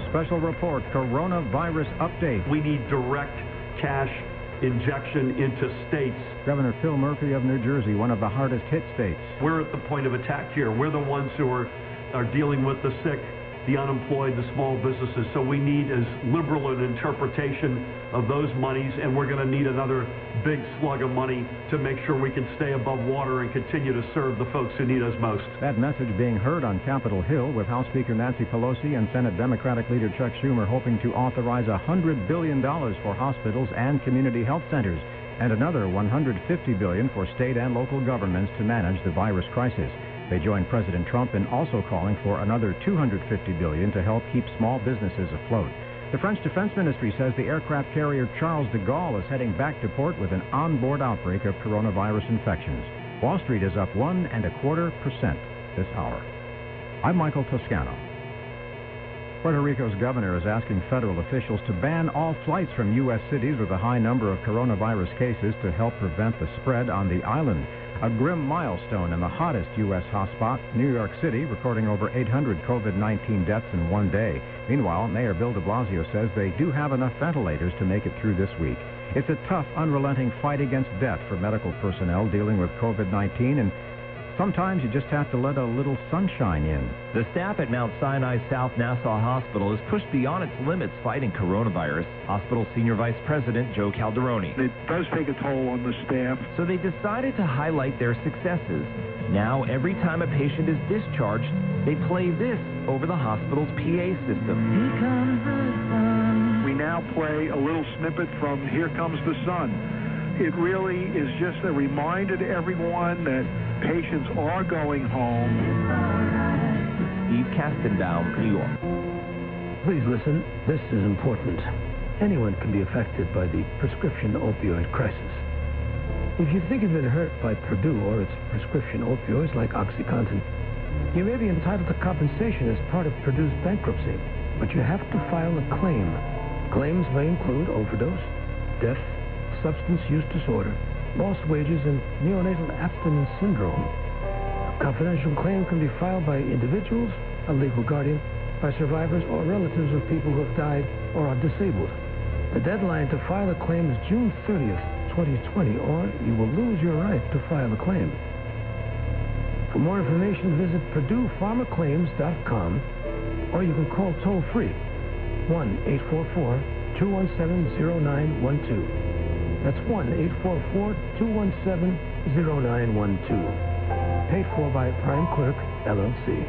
special report, coronavirus update. We need direct cash injection into states. Governor Phil Murphy of New Jersey, one of the hardest hit states. We're at the point of attack here. We're the ones who are dealing with the sick, the unemployed, the small businesses. So we need as liberal an interpretation of those monies, and we're going to need another big slug of money to make sure we can stay above water and continue to serve the folks who need us most. That message being heard on Capitol Hill, with House Speaker Nancy Pelosi and Senate Democratic leader Chuck Schumer hoping to authorize $100 billion for hospitals and community health centers, and another $150 billion for state and local governments to manage the virus crisis. They joined President Trump in also calling for another $250 billion to help keep small businesses afloat. The French Defense Ministry says the aircraft carrier Charles de Gaulle is heading back to port with an onboard outbreak of coronavirus infections. Wall Street is up 1.25% this hour. I'm Michael Toscano. Puerto Rico's governor is asking federal officials to ban all flights from U.S. cities with a high number of coronavirus cases to help prevent the spread on the island. A grim milestone in the hottest U.S. hotspot, New York City, recording over 800 COVID-19 deaths in one day. Meanwhile, Mayor Bill de Blasio says they do have enough ventilators to make it through this week. It's a tough, unrelenting fight against death for medical personnel dealing with COVID-19, and sometimes you just have to let a little sunshine in. The staff at Mount Sinai South Nassau Hospital has pushed beyond its limits fighting coronavirus. Hospital Senior Vice President Joe Calderoni. It does take a toll on the staff. So they decided to highlight their successes. Now, every time a patient is discharged, they play this over the hospital's PA system. Here comes the sun. We now play a little snippet from Here Comes the Sun. It really is just a reminder to everyone that patients are going home. Steve Kastenbaum, New York. Please listen. This is important. Anyone can be affected by the prescription opioid crisis. If you think you've been hurt by Purdue or its prescription opioids like OxyContin, you may be entitled to compensation as part of Purdue's bankruptcy, but you have to file a claim. Claims may include overdose, death, substance use disorder, lost wages, and neonatal abstinence syndrome. A confidential claim can be filed by individuals, a legal guardian, by survivors or relatives of people who have died or are disabled. The deadline to file a claim is June 30th, 2020, or you will lose your right to file a claim. For more information, visit PurduePharmaClaims.com, or you can call toll-free 1-844-217-0912. That's 1-844-217-0912. Paid for by Prime Clerk, LLC.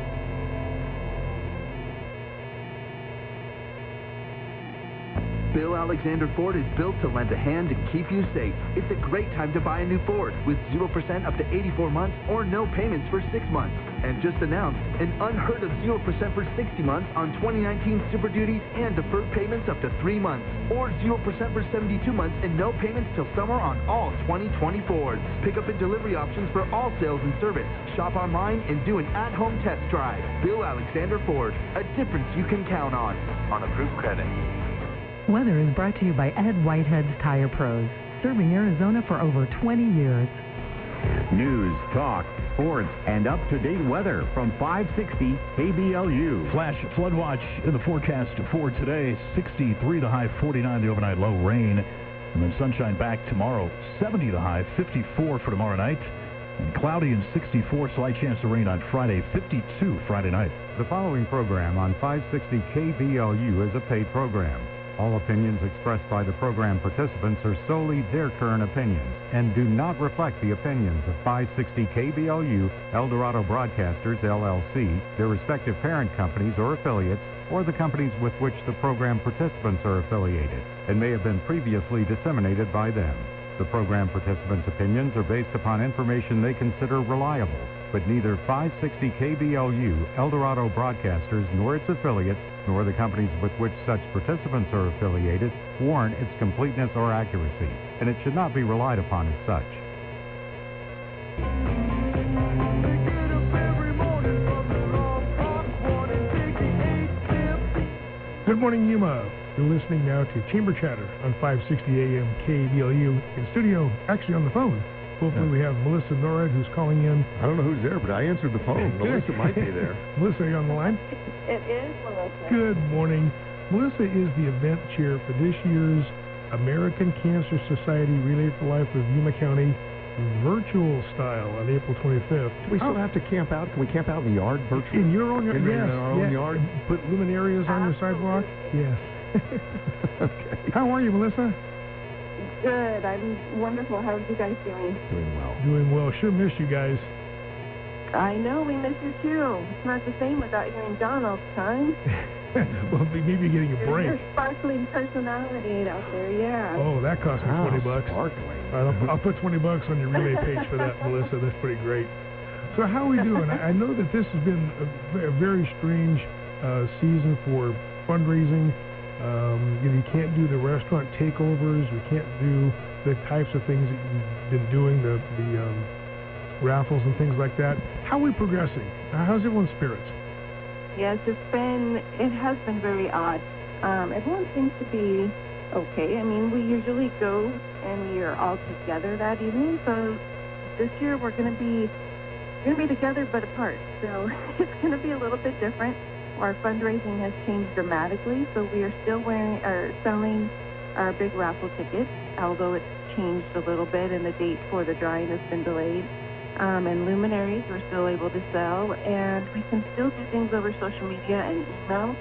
Bill Alexander Ford is built to lend a hand and keep you safe. It's a great time to buy a new Ford with 0% up to 84 months or no payments for 6 months. And just announced an unheard of 0% for 60 months on 2019 Super Duties and deferred payments up to 3 months. Or 0% for 72 months and no payments till summer on all 2020 Fords. Pickup and delivery options for all sales and service. Shop online and do an at-home test drive. Bill Alexander Ford, a difference you can count on approved credit. Weather is brought to you by Ed Whitehead's Tire Pros, serving Arizona for over 20 years. News, talk, sports, and up-to-date weather from 560 KBLU. Flash flood watch in the forecast for today. 63 the high, 49 the overnight low, rain. And then sunshine back tomorrow. 70 the high, 54 for tomorrow night. And cloudy and 64, slight chance of rain on Friday, 52 Friday night. The following program on 560 KBLU is a paid program. All opinions expressed by the program participants are solely their current opinions and do not reflect the opinions of 560 KBLU, Eldorado Broadcasters, LLC, their respective parent companies or affiliates, or the companies with which the program participants are affiliated, and may have been previously disseminated by them. The program participants' opinions are based upon information they consider reliable, but neither 560 KBLU, Eldorado Broadcasters, nor its affiliates, nor the companies with which such participants are affiliated, warrant its completeness or accuracy, and it should not be relied upon as such. Good morning, Yuma. You're listening now to Chamber Chatter on 560 AM KBLU. In studio, actually on the phone. Hopefully we have Melissa Norad who's calling in. I don't know who's there, but I answered the phone. Melissa might be there. Melissa, are you on the line? It is Melissa. Good morning. Melissa is the event chair for this year's American Cancer Society Relay for Life of Yuma County virtual style on April 25th. Do we still have to camp out? Can we camp out in the yard virtually? In your own yard? Yes. In our own yard? Put luminarias on your sidewalk? Yes. Okay. How are you, Melissa? Good. I'm wonderful. How are you guys doing? Doing well. Doing well. Sure miss you guys. I know. We miss you, too. It's not the same without hearing John all the time. Well, maybe getting a break. Your sparkling personality out there, yeah. Oh, that cost me $20. Sparkling. I'll put $20 on your relay page for that, Melissa. That's pretty great. So how are we doing? I know that this has been a very strange season for fundraising. You can't do the restaurant takeovers. We can't do the types of things that you've been doing, the raffles and things like that. How are we progressing? How's everyone's spirits? Yes, it has been very odd. Everyone seems to be okay. I mean, we usually go and we are all together that evening. So this year we're going to be together but apart. So it's going to be a little bit different. Our fundraising has changed dramatically. So we are still selling our big raffle tickets, although it's changed a little bit and the date for the drawing has been delayed. And luminaries we're still able to sell, and we can still do things over social media and email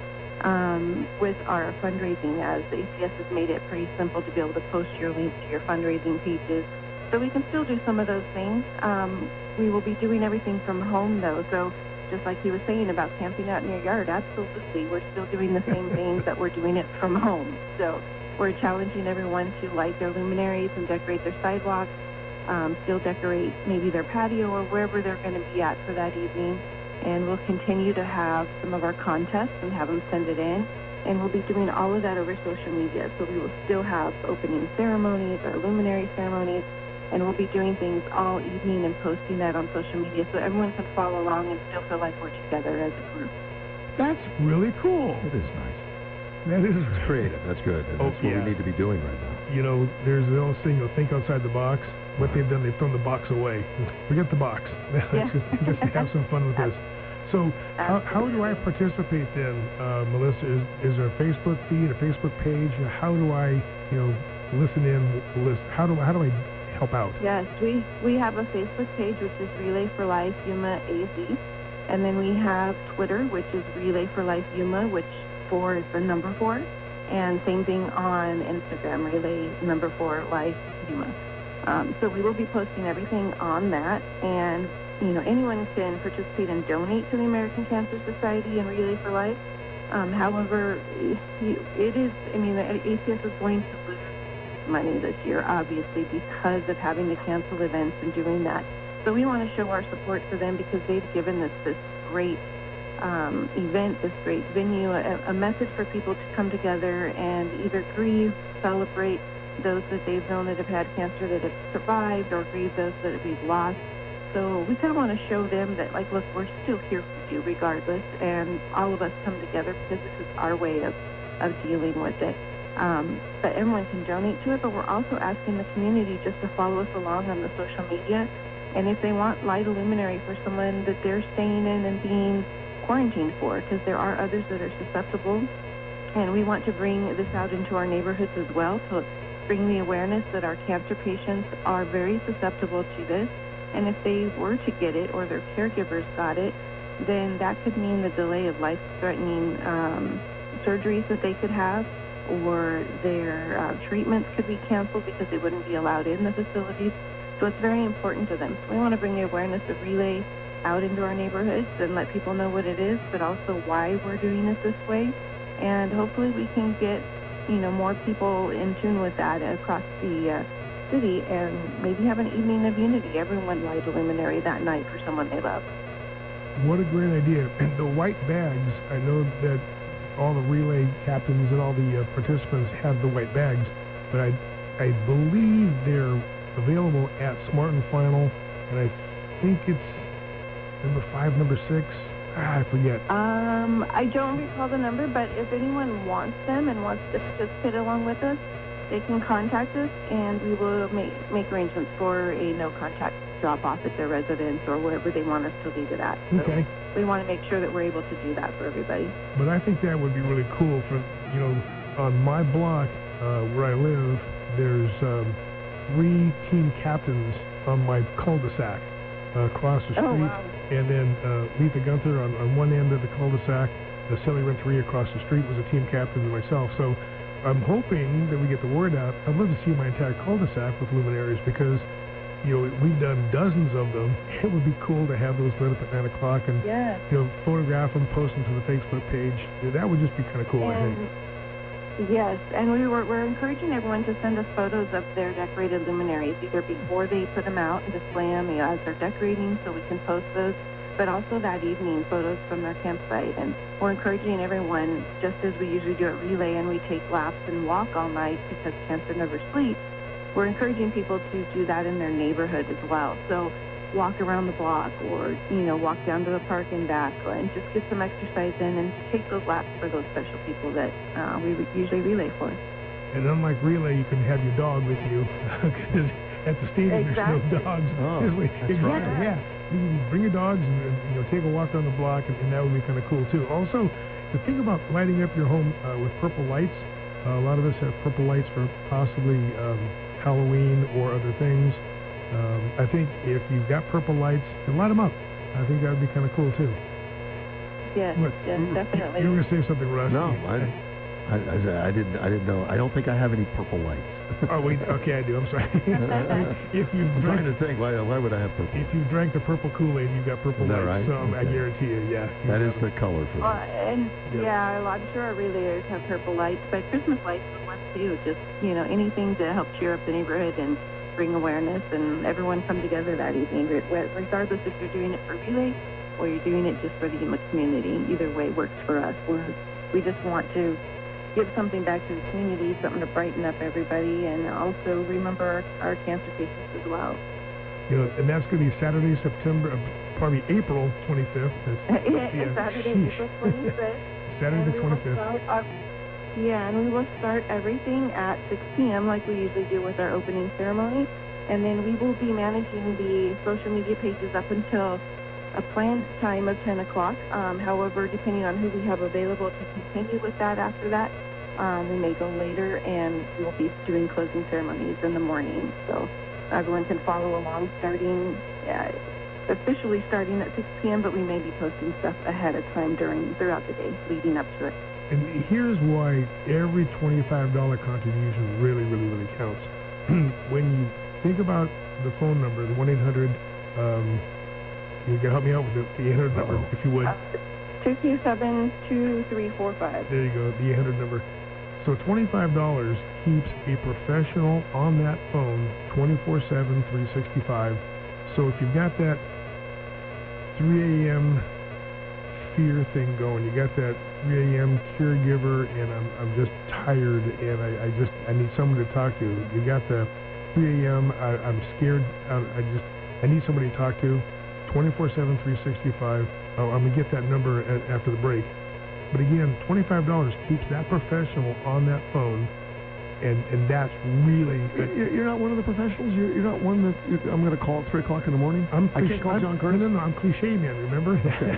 with our fundraising, as the ACS has made it pretty simple to be able to post your link to your fundraising pages. So we can still do some of those things. We will be doing everything from home, though. So just like he was saying about camping out in your yard, absolutely. We're still doing the same things that we're doing it from home. So we're challenging everyone to light their luminaries and decorate their sidewalks. Still decorate maybe their patio or wherever they're going to be at for that evening. And we'll continue to have some of our contests and have them send it in. And we'll be doing all of that over social media. So we will still have opening ceremonies, our luminary ceremonies, and we'll be doing things all evening and posting that on social media so everyone can follow along and still feel like we're together as a group. That's really cool. It is nice. That is creative. That's good. That's what we need to be doing right now. You know, there's the old saying, think outside the box. What they've done, they've thrown the box away. Forget the box. Yeah. just have some fun with this. So how do I participate then, Melissa? Is there a Facebook feed, a Facebook page? How do I, listen in? How do I help out? Yes, we have a Facebook page, which is Relay for Life Yuma AZ. And then we have Twitter, which is Relay for Life Yuma, which 4 is the number 4. And same thing on Instagram, Relay number 4 Life Yuma. So we will be posting everything on that, and anyone can participate and donate to the American Cancer Society and Relay for Life. However, the ACS is going to lose money this year, obviously, because of having to cancel events and doing that. So we want to show our support for them because they've given us this great event, this great venue, a message for people to come together and either grieve, celebrate those that they've known that have had cancer that have survived, or grieve those that we've lost. So we kind of want to show them that, look, we're still here for you regardless, and all of us come together because this is our way of dealing with it. But everyone can donate to it, but we're also asking the community just to follow us along on the social media, and if they want, light a luminary for someone that they're staying in and being quarantined for, because there are others that are susceptible, and we want to bring this out into our neighborhoods as well to bring the awareness that our cancer patients are very susceptible to this, and if they were to get it or their caregivers got it, then that could mean the delay of life-threatening surgeries that they could have, or their treatments could be canceled because they wouldn't be allowed in the facilities. So it's very important to them. So we want to bring the awareness of Relay out into our neighborhoods and let people know what it is, but also why we're doing it this way. And hopefully we can get more people in tune with that across the city, and maybe have an evening of unity. Everyone light a luminary that night for someone they love. What a great idea. And the white bags, I know that all the relay captains and all the participants have the white bags, but I believe they're available at Smart and Final, and I think it's number 5, number 6. I forget. I don't recall the number, but if anyone wants them and wants to participate along with us, they can contact us, and we will make arrangements for a no-contact drop off at their residence or wherever they want us to leave it at. So Okay. we want to make sure that we're able to do that for everybody. But I think that would be really cool for, on my block where I live, there's 3 team captains on my cul-de-sac across the street. Oh, wow. And then Letha Gunther on one end of the cul-de-sac, Sally Renteria across the street was a team captain and myself. So I'm hoping that we get the word out. I'd love to see my entire cul-de-sac with luminaries because, we've done dozens of them. It would be cool to have those lit up at 9 o'clock and, photograph them, post them to the Facebook page. That would just be kind of cool, I think. Yes, and we're encouraging everyone to send us photos of their decorated luminaries, either before they put them out and display them as they're decorating so we can post those, but also that evening, photos from their campsite. And we're encouraging everyone, just as we usually do at Relay and we take laps and walk all night because cancer never sleeps, we're encouraging people to do that in their neighborhood as well. So walk around the block or, walk down to the park and back and just get some exercise in and take those laps for those special people that we usually relay for. And unlike Relay, you can have your dog with you. Because at the stadium, there's no dogs. Oh, exactly, right. yeah. You can bring your dogs and take a walk around the block, and that would be kind of cool, too. Also, the thing about lighting up your home with purple lights, a lot of us have purple lights for possibly Halloween or other things. I think if you've got purple lights, then light them up. I think that would be kind of cool too. Yes, definitely. You were going to say something, Russ? No, I didn't know. I don't think I have any purple lights. Oh, wait. Okay, I do. I'm sorry. I'm trying to think. Why would I have purple? If you drank the purple Kool-Aid, you've got purple lights. Right? So okay. I guarantee you, yeah. That is the color for them. I'm sure our relayers have purple lights, but Christmas lights are one too. Just anything to help cheer up the neighborhood and bring awareness and everyone come together that evening, regardless if you're doing it for Relay or you're doing it just for the Yuma community. Either way works for us. We just want to give something back to the community, something to brighten up everybody, and also remember our cancer patients as well. And that's going to be Saturday, April 25th. Saturday, April 25th. Saturday the 25th. And we will start everything at 6 p.m. like we usually do with our opening ceremony. And then we will be managing the social media pages up until a planned time of 10 o'clock. However, depending on who we have available to continue with that after that, we may go later, and we'll be doing closing ceremonies in the morning. So everyone can follow along officially starting at 6 p.m., but we may be posting stuff ahead of time throughout the day leading up to it. And here's why every $25 contribution really, really, really counts. When you think about the phone number, the 1-800, you can help me out with the 800 number, if you would. 227-2345. There you go, the 800 number. So $25 keeps a professional on that phone 24/7, 365. So if you've got that 3 a.m. fear thing going, you got that 3 a.m. caregiver, and I'm just tired, and I need someone to talk to. You got the 3 a.m. I'm scared. I need somebody to talk to. 24/7, 365. I'm gonna get that number after the break. But again, $25 keeps that professional on that phone, and that's really. You're not one of the professionals. You're not one that I'm going to call at 3 o'clock in the morning. I can't call John Curtis. No, I'm cliche man. Remember?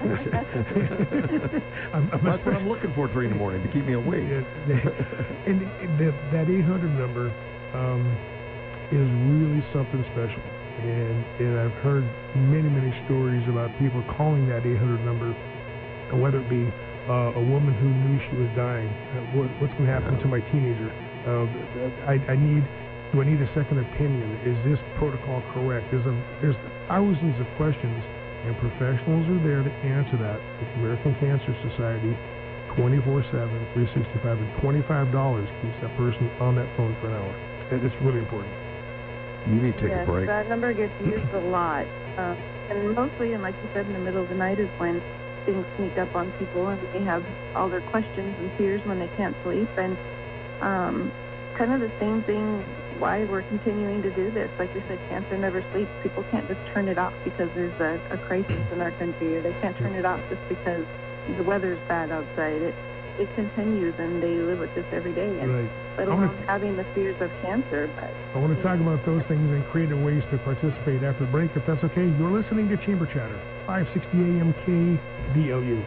That's what I'm looking for at 3 in the morning to keep me awake. And that 800 number is really something special. And I've heard many stories about people calling that 800 number, and whether it be a woman who knew she was dying, what's going to happen to my teenager? Do I need a second opinion? Is this protocol correct? There's thousands of questions, and professionals are there to answer that. The American Cancer Society, 24/7, 365, and $25 keeps that person on that phone for an hour. It's really important. You need to take a break. That number gets used a lot. And mostly, and like you said, in the middle of the night is when things sneak up on people and they have all their questions and fears when they can't sleep. And kind of the same thing why we're continuing to do this. Like we said, cancer never sleeps. People can't just turn it off because there's a crisis in our country, or they can't turn it off just because the weather's bad outside. it continues, and they live with this every day. And Right. let alone having the fears of cancer. But I want to talk about those things and creative ways to participate after the break, if that's okay. You're listening to Chamber Chatter, 560 AM KBLU.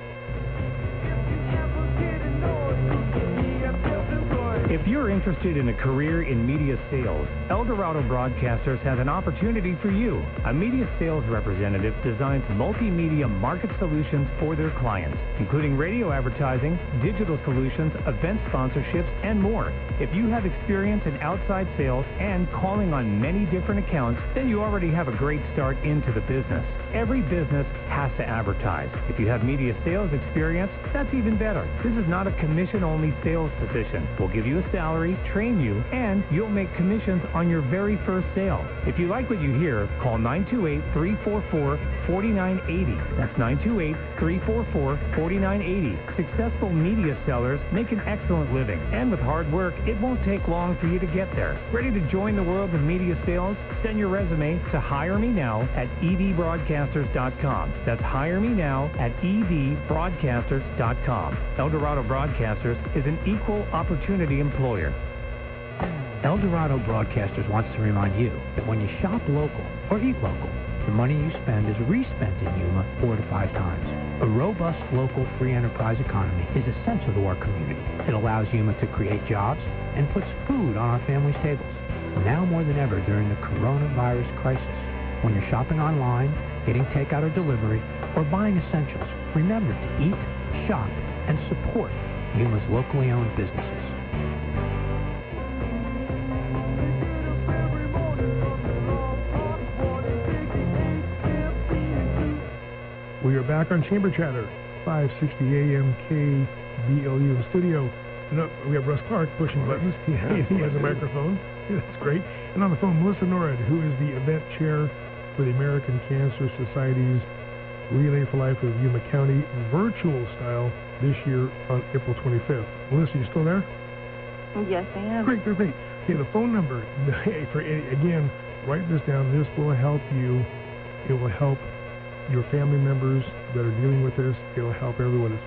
If you're interested in a career in media sales, El Dorado Broadcasters has an opportunity for you. A media sales representative designs multimedia market solutions for their clients, including radio advertising, digital solutions, event sponsorships, and more. If you have experience in outside sales and calling on many different accounts, then you already have a great start into the business. Every business has to advertise. If you have media sales experience, that's even better. This is not a commission-only sales position. We'll give you a salary, train you, and you'll make commissions on your very first sale. If you like what you hear, call 928-344-4980. That's 928-344-4980. Successful media sellers make an excellent living, and with hard work, it won't take long for you to get there. Ready to join the world of media sales? Send your resume to hiremenow@evbroadcasters.com. That's hiremenow@evbroadcasters.com. El Dorado Broadcasters is an equal opportunity employer. El Dorado Broadcasters wants to remind you that when you shop local or eat local, the money you spend is respent in Yuma 4 to 5 times. A robust local free enterprise economy is essential to our community. It allows Yuma to create jobs and puts food on our families' tables. Now more than ever during the coronavirus crisis, when you're shopping online, getting takeout or delivery, or buying essentials, remember to eat, shop, and support Yuma's locally owned businesses. We are back on Chamber Chatter, 560 AM KBLU in the studio. No, we have Russ Clark pushing buttons. He has a microphone. That's great. And on the phone, Melissa Norrid, who is the event chair for the American Cancer Society's Relay for Life of Yuma County virtual style this year on April 25th. Melissa, you still there? Yes, I am. Great. Okay, the phone number, again, write this down. This will help you. It will help your family members that are dealing with this. It will help everyone. It's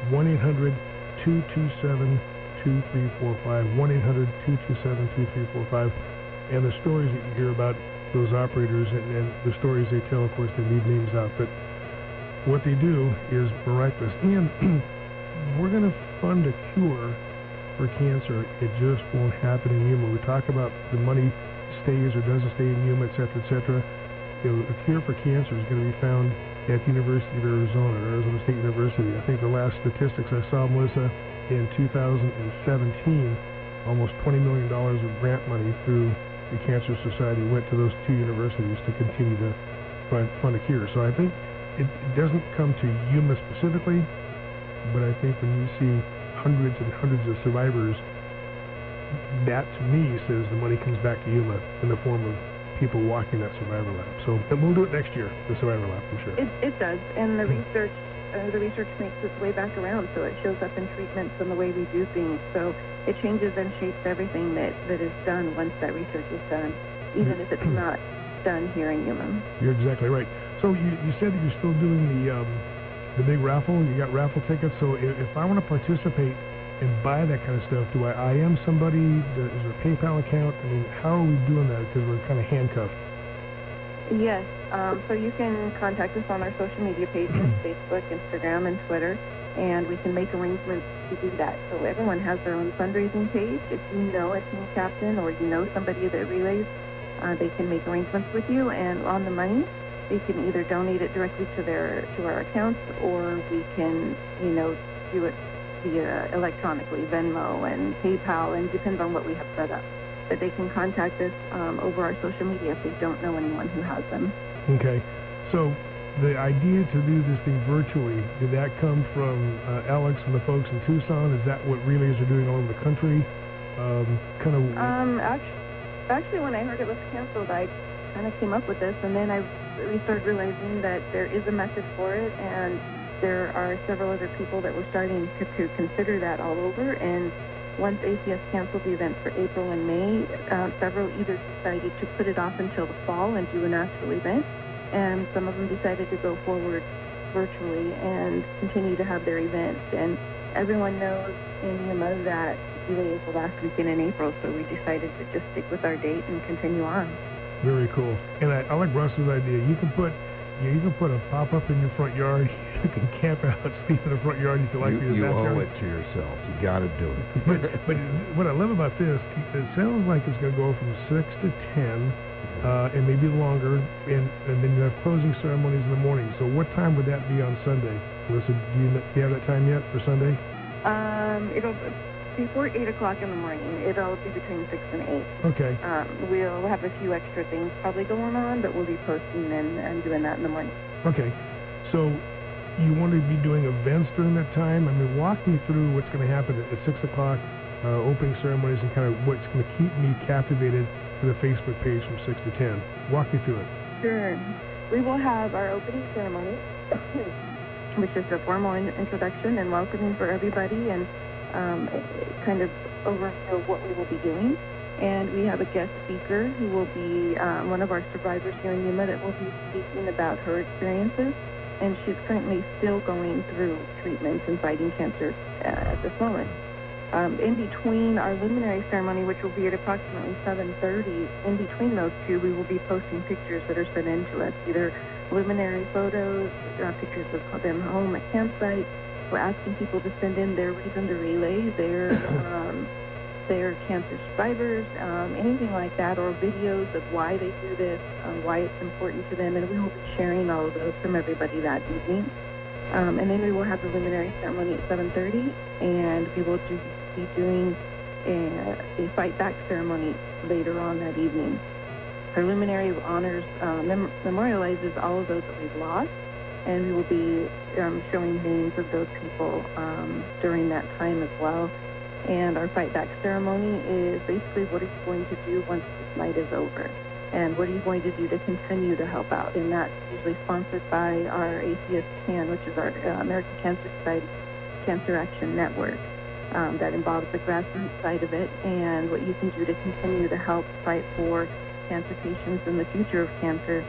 1-800-227-2345, 1-800-227-2345. And the stories that you hear about those operators and the stories they tell, of course, they leave names out. But what they do is miraculous. And we're going to fund a cure for cancer. It just won't happen in Yuma. We talk about the money stays or doesn't stay in Yuma, et cetera. A cure for cancer is going to be found at the University of Arizona, Arizona State University. I think the last statistics I saw, Melissa, in 2017, almost $20 million of grant money through the Cancer Society went to those two universities to continue to fund a cure. So I think it doesn't come to Yuma specifically, but I think when you see hundreds and hundreds of survivors, that to me says the money comes back to Yuma in the form of people walking that survivor lab. So we'll do it next year, the survivor lab, I'm sure. It does, and the research makes its way back around, so it shows up in treatments and the way we do things. So it changes and shapes everything that is done once that research is done, even if it's not done here in Yuma. You're exactly right. So you said that you're still doing the big raffle. You got raffle tickets. So if I want to participate and buy that kind of stuff, do I am somebody? Is there a PayPal account? I mean, how are we doing that? Because we're kind of handcuffed. Yes. So you can contact us on our social media pages, Facebook, Instagram, and Twitter, and we can make arrangements to do that. So everyone has their own fundraising page. If you know a team captain or you know somebody that relays, they can make arrangements with you. And on the money, they can either donate it directly to our accounts, or we can, do it via electronically, Venmo and PayPal, and depends on what we have set up. But they can contact us over our social media if they don't know anyone who has them. Okay. So the idea to do this thing virtually, did that come from Alex and the folks in Tucson? Is that what relays are doing all over the country? Actually, when I heard it was canceled, I kind of came up with this, and then we started realizing that there is a message for it, and there are several other people that were starting to consider that all over. And once ACS canceled the event for April and May, several either decided to put it off until the fall and do an actual event, and some of them decided to go forward virtually and continue to have their events. And everyone knows in Yuma that Relay is the last weekend in April, so we decided to just stick with our date and continue on. Very cool. And I like Russ's idea. You can put a pop-up in your front yard. You can camp out, sleep in the front yard if you like. You owe it to yourself. You got to do it. but what I love about this, it sounds like it's going to go from 6 to 10, and maybe longer, and then you have closing ceremonies in the morning. So what time would that be on Sunday? Melissa, do you have that time yet for Sunday? It'll before 8 o'clock in the morning. It'll be between 6 and 8. Okay. We'll have a few extra things probably going on, but we'll be posting and doing that in the morning. Okay. So you want to be doing events during that time? I mean, walk me through what's going to happen at 6 o'clock, opening ceremonies, and kind of what's going to keep me captivated for the Facebook page from 6 to 10. Walk me through it. Sure. We will have our opening ceremony, which is a formal introduction and welcoming for everybody, and kind of overview of what we will be doing. And we have a guest speaker who will be one of our survivors here in Yuma that will be speaking about her experiences. And she's currently still going through treatments and fighting cancer at this moment. In between our luminary ceremony, which will be at approximately 7:30, in between those two, we will be posting pictures that are sent in to us, either luminary photos, pictures of them home at campsite. We're asking people to send in their reason to relay, their cancer survivors, anything like that, or videos of why they do this, why it's important to them, and we will be sharing all of those from everybody that evening. And then we will have the luminary ceremony at 7:30, and we will be doing a fight back ceremony later on that evening. Our luminary honors memorializes all of those that we've lost, and we will be showing names of those people during that time as well. And our fight back ceremony is basically, what are you going to do once this night is over? And what are you going to do to continue to help out? And that's usually sponsored by our ACS-CAN, which is our American Cancer Society Cancer Action Network. That involves the grassroots side of it and what you can do to continue to help fight for cancer patients and the future of cancer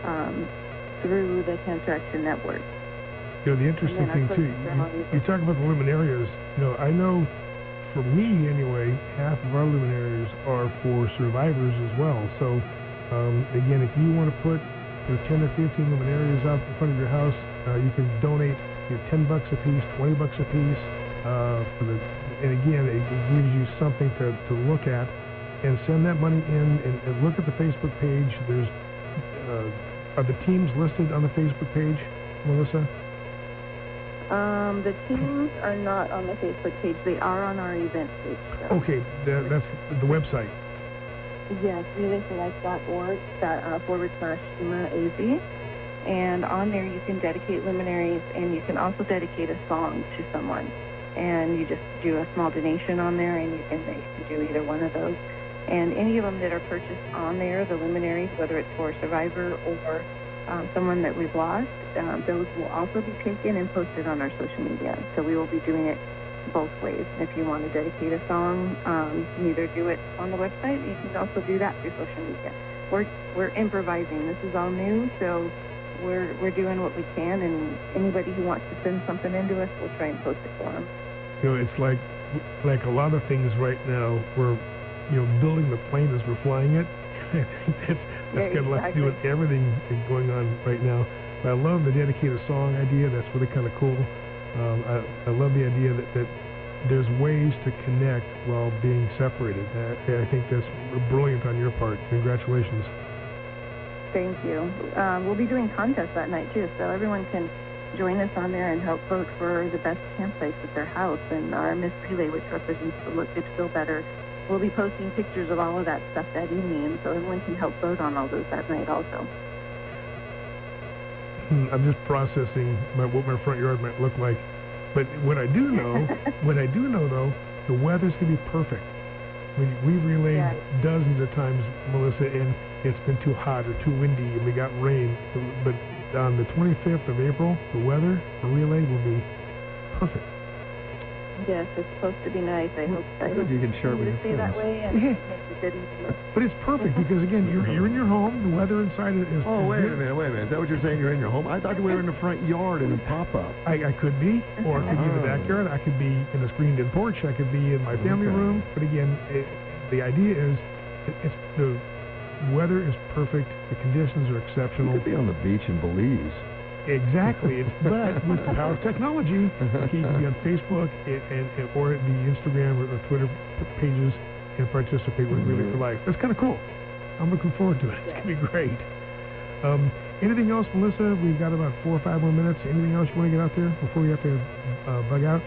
through the Cancer Action Network. You know, the interesting thing, too, you talk about the luminarias. You know, I know, for me anyway, half of our luminarias are for survivors as well. So, again, if you want to put 10 or 15 luminarias out in front of your house, you can donate $10 a piece, $20 a piece. And again, it gives you something to look at, and send that money in and look at the Facebook page. There's are the teams listed on the Facebook page, Melissa? The teams are not on the Facebook page. They are on our event page. So. Okay, that's the website. Yes, relayforlife.org /YumaAZ. And on there you can dedicate luminaries, and you can also dedicate a song to someone. And you just do a small donation on there, and you can do either one of those. And any of them that are purchased on there, the luminaries, whether it's for a survivor or someone that we've lost, those will also be taken and posted on our social media. So we will be doing it both ways. If you want to dedicate a song, you can either do it on the website, you can also do that through social media. We're improvising. This is all new, so we're doing what we can, and anybody who wants to send something into us, we'll try and post it for them. You know, it's like a lot of things right now. We're building the plane as we're flying it. I think that's got a lot to do with everything that's going on right now. But I love the dedicated song idea. That's really kind of cool. I love the idea that there's ways to connect while being separated. I think that's brilliant on your part. Congratulations. Thank you. We'll be doing contests that night too, so everyone can join us on there and help vote for the best campsites at their house. And our Miss Relay, which represents the Look Good Feel Better, we'll be posting pictures of all of that stuff that evening, and so everyone can help vote on all those that night also. I'm just processing what my front yard might look like. But what I do know though, the weather's gonna be perfect. We relayed dozens of times, Melissa, and it's been too hot or too windy, and we got rain. But on the 25th of April, the weather for relay will be perfect. Yes, it's supposed to be nice. I hope you can share with to your stay that friends. way and make it good and easy. But it's perfect because, again, you're in your home. The weather inside it is Oh, wait good. a minute. Is that what you're saying? You're in your home? I thought we were in the front yard in a pop-up. I could be, or I could be in the backyard. I could be in a screened-in porch. I could be in my family room. But again, the idea is the weather is perfect. The conditions are exceptional. You could be on the beach in Belize. Exactly. But with the power of technology, you can be on Facebook or the Instagram or the Twitter pages and participate with Relay for Life. That's kind of cool. I'm looking forward to it. It's going to be great. Anything else, Melissa? We've got about 4 or 5 more minutes. Anything else you want to get out there before we have to bug out?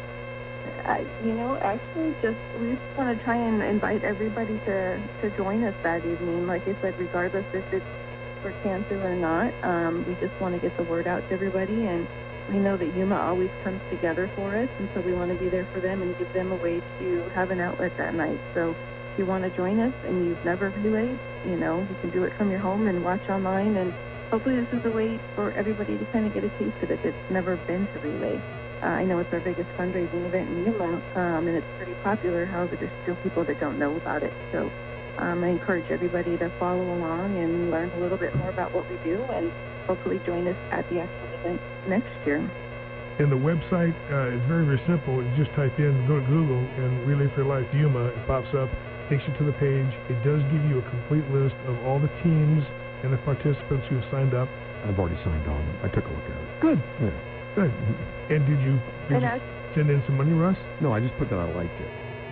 Actually, we just want to try and invite everybody to join us that evening. Like I said, regardless if it's for cancer or not, we just want to get the word out to everybody. And we know that Yuma always comes together for us, and so we want to be there for them and give them a way to have an outlet that night. So if you want to join us and you've never relayed, you can do it from your home and watch online. And hopefully this is a way for everybody to kind of get a taste of it that's never been to Relay. I know it's our biggest fundraising event in Yuma, and it's pretty popular. However, there's still people that don't know about it. So I encourage everybody to follow along and learn a little bit more about what we do, and hopefully join us at the actual event next year. And the website is very, very simple. You just type in, go to Google, and Relay for Life Yuma. It pops up, takes you to the page. It does give you a complete list of all the teams and the participants who have signed up. I've already signed on. I took a look at it. Good. Yeah. Good. And did you send in some money, Russ? No, I just put that I liked it.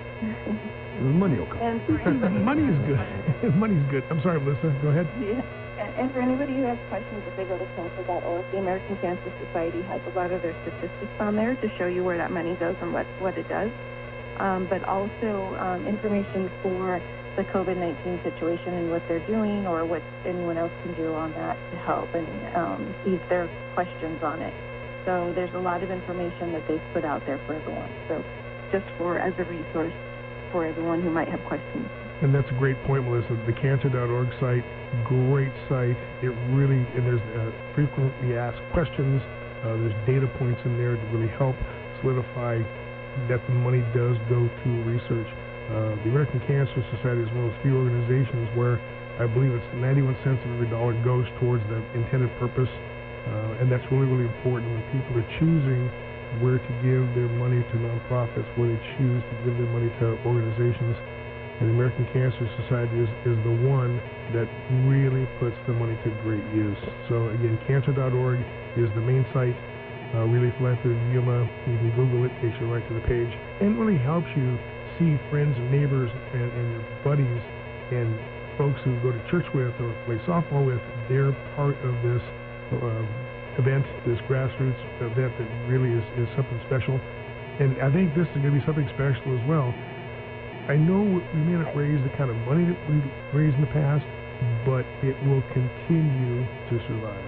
The money will come. Money is good. Money's good. I'm sorry, Melissa. Go ahead. Yeah. And for anybody who has questions, if they go to cancer.org, the American Cancer Society has a lot of their statistics on there to show you where that money goes and what it does. But also information for the COVID-19 situation and what they're doing, or what anyone else can do on that to help and ease their questions on it. So there's a lot of information that they've put out there for everyone. So just as a resource for everyone who might have questions. And that's a great point, Melissa. The cancer.org site, great site. It really, and there's frequently asked questions. There's data points in there to really help solidify that the money does go to research. The American Cancer Society is one of those few organizations where I believe it's 91 cents of every dollar goes towards the intended purpose. And that's really, really important when people are choosing where to give their money to nonprofits, where they choose to give their money to organizations. And the American Cancer Society is the one that really puts the money to great use. So again, cancer.org is the main site. Relay for Life of Yuma. You can Google it, takes you right to the page, and really helps you see friends and neighbors and your buddies and folks who go to church with or play softball with. They're part of this event, this grassroots event that really is something special. And I think this is going to be something special as well. I know we may not raise the kind of money that we've raised in the past, but it will continue to survive.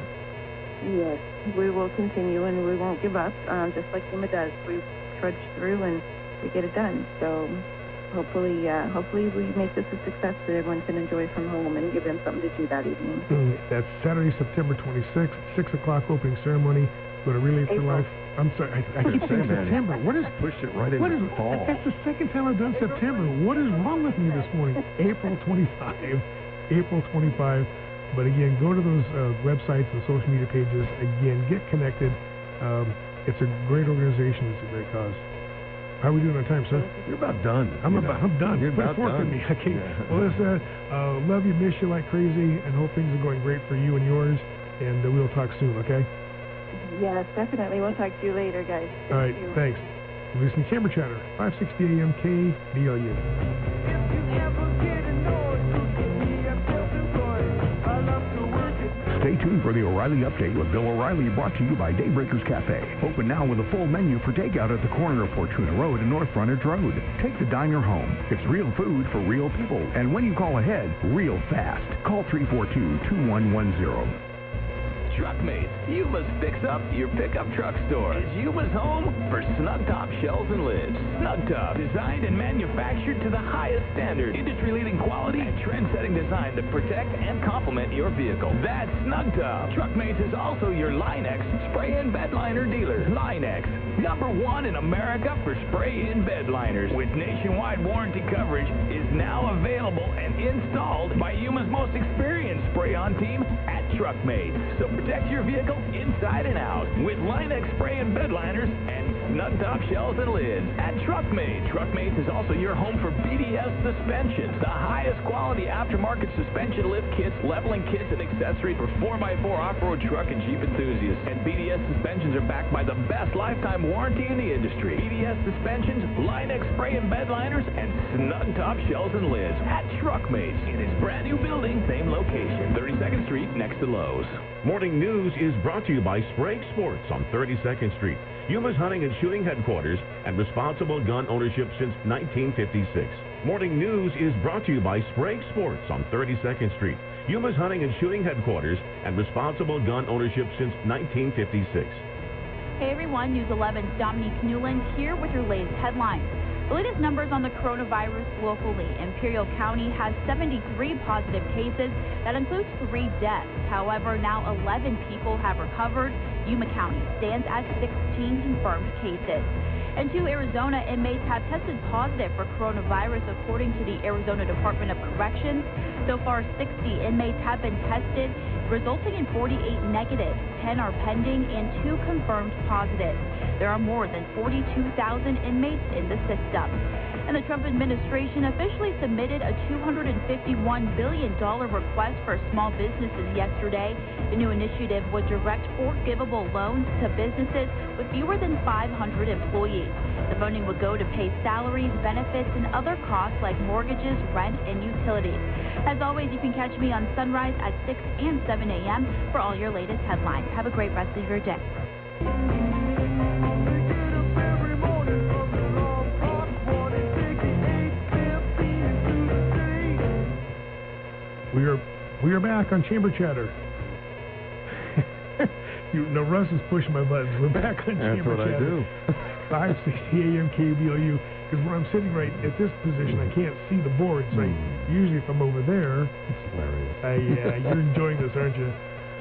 Yes, we will continue, and we won't give up, just like Yuma does. We trudge through and we get it done. So hopefully we make this a success that everyone can enjoy from home and give them something to do that evening. That's Saturday, September 26th, 6 o'clock opening ceremony. Go to Relay for Life. I'm sorry, I keep saying September. What is pushed it right into the fall? That's the second time I've done September. What is wrong with me this morning? April 25. April 25. But again, go to those websites and social media pages. Again, get connected. It's a great organization. It's a great cause. How are we doing on time, sir? You're about done. I'm done. You're Put a about fork done. in me. Okay. Yeah. Melissa, love you, miss you like crazy, and hope things are going great for you and yours. And we'll talk soon, okay? Yes, definitely. We'll talk to you later, guys. All right, thanks. You're listening to Chamber Chatter, 560 AM KBLU. Stay tuned for the O'Reilly Update with Bill O'Reilly, brought to you by Daybreakers Cafe. Open now with a full menu for takeout at the corner of Fortuna Road and North Frontage Road. Take the diner home. It's real food for real people. And when you call ahead, real fast. Call 342-2110. Truckmates, Yuma's Fix Up Your Pickup Truck Store, is Yuma's home for snug top shells and lids. Snug Top, designed and manufactured to the highest standard, industry-leading quality and trend-setting design that protect and complement your vehicle. That's Snug Top. Truckmates is also your Line-X spray-in bed liner dealer. Line-X, #1 in America for spray-in bed liners, with nationwide warranty coverage, is now available and installed by Yuma's most experienced spray-on team at Truckmates. So protect your vehicle inside and out with Line-X spray-in bed liners and snug top shells and lids at Truckmates. Truckmates is also your home for BDS suspensions, the highest quality aftermarket suspension lift kits, leveling kits, and accessories for 4x4 off-road truck and Jeep enthusiasts. And BDS suspensions are backed by the best lifetime warranty in the industry. BDS suspensions, Line-X spray-in bed liners, and snug top shells and lids at Truckmates in its brand new building, same location, 32nd Street next to Lowe's. Morning News is brought to you by Sprague Sports on 32nd Street, Yuma's hunting and shooting headquarters and responsible gun ownership since 1956. Morning News is brought to you by Sprague Sports on 32nd Street, Yuma's hunting and shooting headquarters and responsible gun ownership since 1956. Hey everyone, News 11's Dominique Newland here with your latest headlines. The latest numbers on the coronavirus locally. Imperial County has 73 positive cases. That includes 3 deaths. However, now 11 people have recovered. Yuma County stands at 16 confirmed cases. And 2 Arizona inmates have tested positive for coronavirus, according to the Arizona Department of Corrections. So far, 60 inmates have been tested, resulting in 48 negatives. 10 are pending and 2 confirmed positive. There are more than 42,000 inmates in the system. And the Trump administration officially submitted a $251 billion request for small businesses yesterday. The new initiative would direct forgivable loans to businesses with fewer than 500 employees. The funding would go to pay salaries, benefits, and other costs like mortgages, rent, and utilities. As always, you can catch me on Sunrise at 6 and 7 a.m. for all your latest headlines. Have a great rest of your day. We are back on Chamber Chatter. Russ is pushing my buttons. We're back on Chamber Chatter. That's what I do. 560 AM KBLU. Because where I'm sitting right at this position, I can't see the boards. Usually if I'm over there. It's hilarious. Yeah, you're enjoying this, aren't you?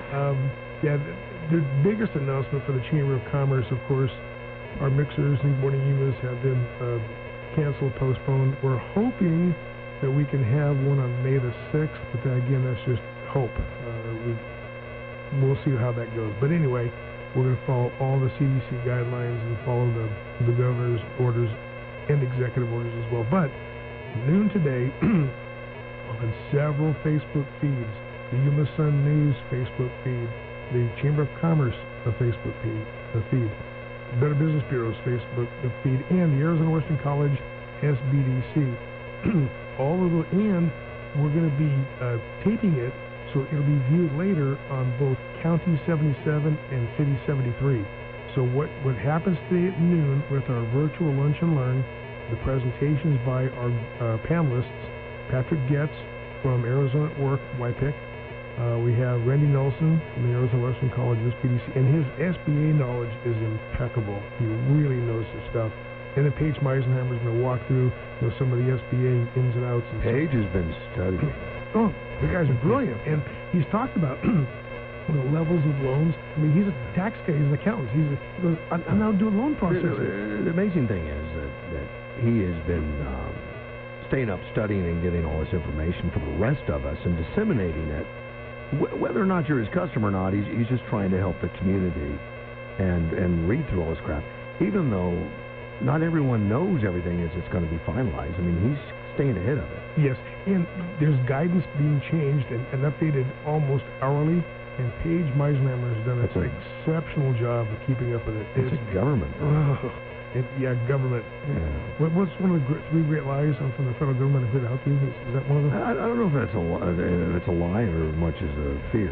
The biggest announcement for the Chamber of Commerce, of course, our mixers and morning Yumas have been canceled, postponed. We're hoping that we can have one on May the 6th, but again, that's just hope. We'll see how that goes. But anyway, we're going to follow all the CDC guidelines and follow the governor's orders and executive orders as well. But noon today, on several Facebook feeds, the Yuma Sun News Facebook feed, the Chamber of Commerce Facebook feed, Better Business Bureau's Facebook feed, and the Arizona Western College SBDC. All of it, and we're going to be taping it, so it'll be viewed later on both County 77 and City 73. So what happens today at noon with our virtual lunch and learn, the presentations by our panelists, Patrick Getz from Arizona at Work, YPIC. We have Randy Nelson from the Arizona Western College SBDC, and his SBA knowledge is impeccable. He really knows his stuff. And then Paige Meisenheimer is going to walk through some of the SBA ins and outs. Paige has been studying. Oh, the guys are brilliant. And he's talked about the levels of loans. I mean, he's a tax guy. He's an accountant. He goes, I'm now doing loan processing. The amazing thing is that he has been staying up studying and getting all this information for the rest of us and disseminating it. Whether or not you're his customer or not, he's just trying to help the community and read through all this crap. Even though not everyone knows everything as it's going to be finalized. I mean, he's staying ahead of it. Yes, and there's guidance being changed and updated almost hourly, and Paige Meisenheimer has done an exceptional job of keeping up with it. It's government. Government. Yeah. What's one of the 3 great lies from the federal government here to help you? Is that one of them? I don't know if it's a lie or as much as a fear.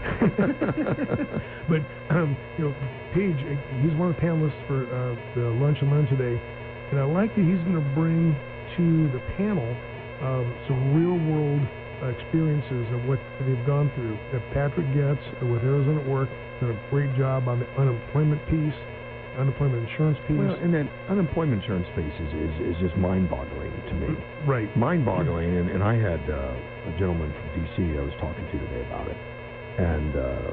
But Paige, he's one of the panelists for the lunch and learn today, and I like that he's going to bring to the panel some real world experiences of what they've gone through. That Patrick Getz with Arizona at Work done a great job on the unemployment piece, unemployment insurance piece. Well, and that unemployment insurance piece is just mind-boggling to me. Right. Mind-boggling, and I had a gentleman from D.C. I was talking to today about it, and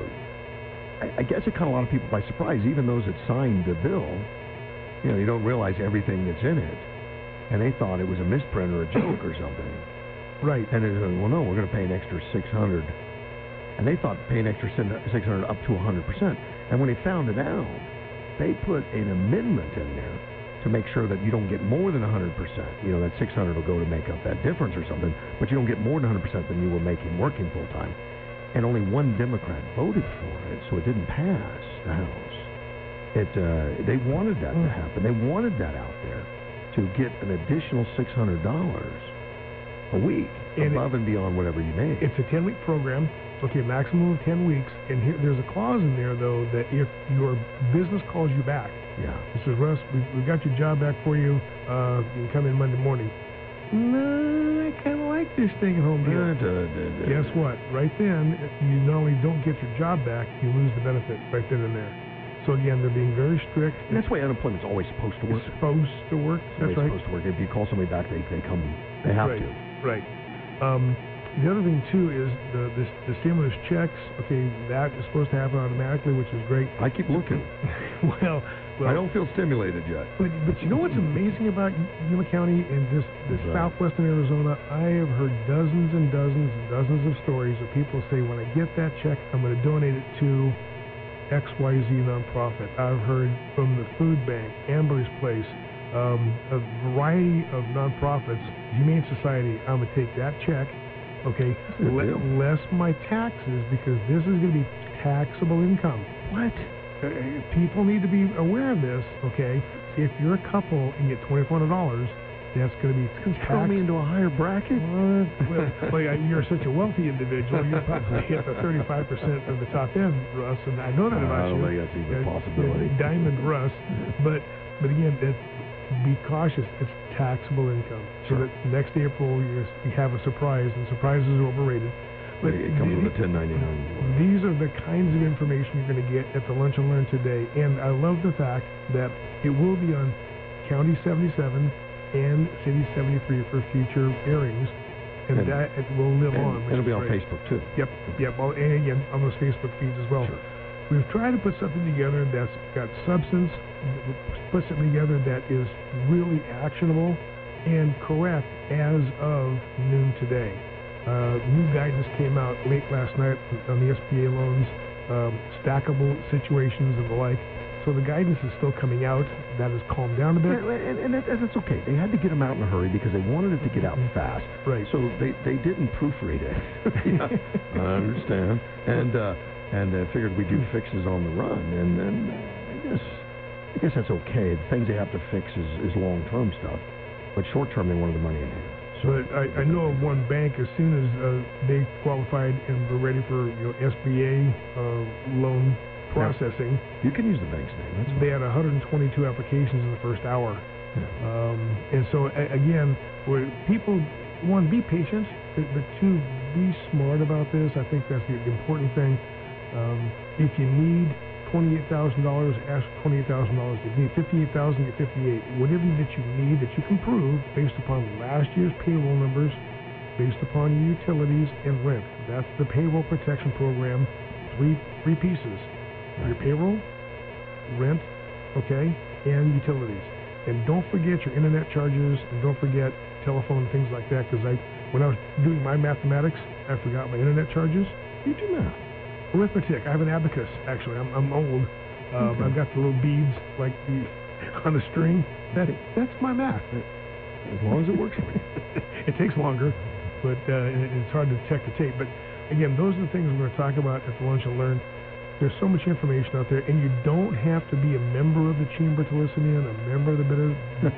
I guess it caught a lot of people by surprise, even those that signed the bill. You know, you don't realize everything that's in it, and they thought it was a misprint or a joke or something. Right. And they said, well, no, we're going to pay an extra $600, and they thought pay an extra $600 up to 100%. And when they found it out, they put an amendment in there to make sure that you don't get more than 100%. You know, that $600 will go to make up that difference or something, but you don't get more than 100% than you were making working full time. And only one Democrat voted for it, so it didn't pass the House. They wanted that to happen. They wanted that out there to get an additional $600 a week above and beyond whatever you made. It's a 10-week program. Okay, maximum of 10 weeks. And here, there's a clause in there, though, that if your business calls you back, it says, Russ, we've got your job back for you. You can come in Monday morning. No, I kind of like this staying at home deal. Guess what? Right then, you not only don't get your job back, you lose the benefit right then and there. So again, they're being very strict. And that's why unemployment's always supposed to work. It's supposed to work. That's right. It's supposed to work. If you call somebody back, they come. They have to. Right. The other thing too is the stimulus checks. Okay, that is supposed to happen automatically, which is great. I keep looking. well, I don't feel stimulated yet. But you know what's amazing about Yuma County and this southwestern Arizona? I have heard dozens and dozens and dozens of stories of people say, when I get that check, I'm going to donate it to XYZ nonprofit. I've heard from the food bank, Amber's Place, a variety of nonprofits, Humane Society. I'm going to take that check. Okay, less my taxes, because this is going to be taxable income. What? People need to be aware of this. Okay, if you're a couple and get $2,400, that's going to be throw me into a higher bracket. Well, you're such a wealthy individual. You're probably at the 35% of the top end, Russ, and I know that about you. I don't think that's even a possibility. Diamond Russ, but again, be cautious. It's taxable income. So that next April you have a surprise, and surprises are overrated. But it comes with a 1099. These are the kinds of information you're going to get at the Lunch and Learn today. And I love the fact that it will be on County 77 and City 73 for future airings. And that it will live on. It'll be on Facebook too. Yep. Well, and again, on those Facebook feeds as well. Sure. We've tried to put something together that's got substance, put something together that is really actionable and correct as of noon today. New guidance came out late last night on the SBA loans, stackable situations and the like. So the guidance is still coming out. That has calmed down a bit. Yeah, and that's okay. They had to get them out in a hurry because they wanted it to get out fast. Right. So they didn't proofread it. I understand. And they figured we'd do fixes on the run. And then I guess that's okay. The things they have to fix is long-term stuff. But short-term, they wanted the money in hand. But I know of one bank, as soon as they qualified and were ready for SBA loan processing. You can use the bank's name. They had 122 applications in the first hour. And so, again, people, one, be patient, but two, be smart about this. I think that's the important thing. If you need $28,000, ask for $28,000. If you need $58,000, get $58,000. Whatever that you need that you can prove based upon last year's payroll numbers, based upon your utilities and rent. That's the Payroll Protection Program. Three pieces. Your payroll, rent, okay, and utilities. And don't forget your internet charges, and don't forget telephone, things like that, because when I was doing my mathematics, I forgot my internet charges. You do math. Arithmetic. I have an abacus, actually. I'm old. Okay. I've got the little beads like on the string. That's my math. As long as it works for you. It takes longer, but it's hard to detect the tape. But again, those are the things we're going to talk about at the Lunch and Learn. There's so much information out there, and you don't have to be a member of the chamber to listen in, a member of the bidder.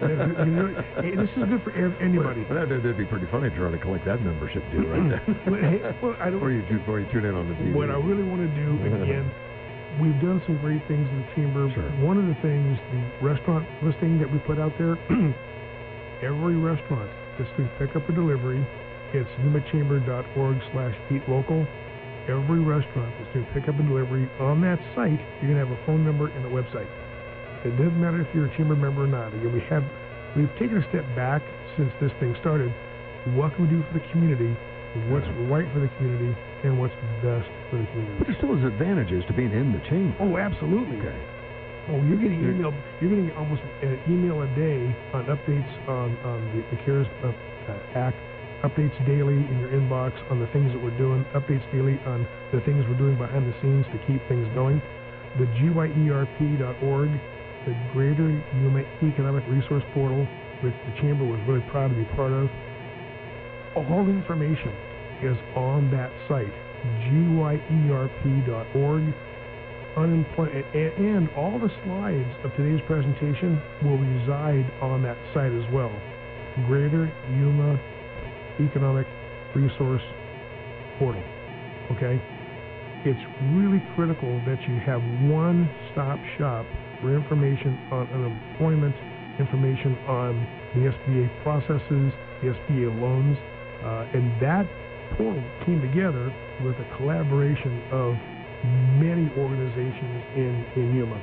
This is good for anybody. Well, that'd be pretty funny trying to collect that membership due right there. Before you tune in on the TV. What I really want to do, again, we've done some great things in the chamber. Sure. One of the things, the restaurant listing that we put out there, every restaurant that's doing pickup or delivery It's yumachamber.org/eatlocal. Every restaurant that's doing pickup and delivery on that site, you're going to have a phone number and a website. It doesn't matter if you're a chamber member or not. Again, we've taken a step back since this thing started. What can we do for the community? What's right for the community, and what's best for the community? But there still is advantages to being in the chamber. Oh, absolutely. Okay. Oh, you're getting email. You're getting almost an email a day on updates on the CARES Act. Updates daily in your inbox on the things that we're doing. Updates daily on the things we're doing behind the scenes to keep things going. The GYERP.org, the Greater Yuma Economic Resource Portal, which the chamber was really proud to be part of. All information is on that site, GYERP.org. Unemployment, and all the slides of today's presentation will reside on that site as well. Greater Yuma Economic Resource Portal. Okay? It's really critical that you have one-stop shop for information on unemployment, information on the SBA processes, the SBA loans, and that portal came together with a collaboration of many organizations in Yuma.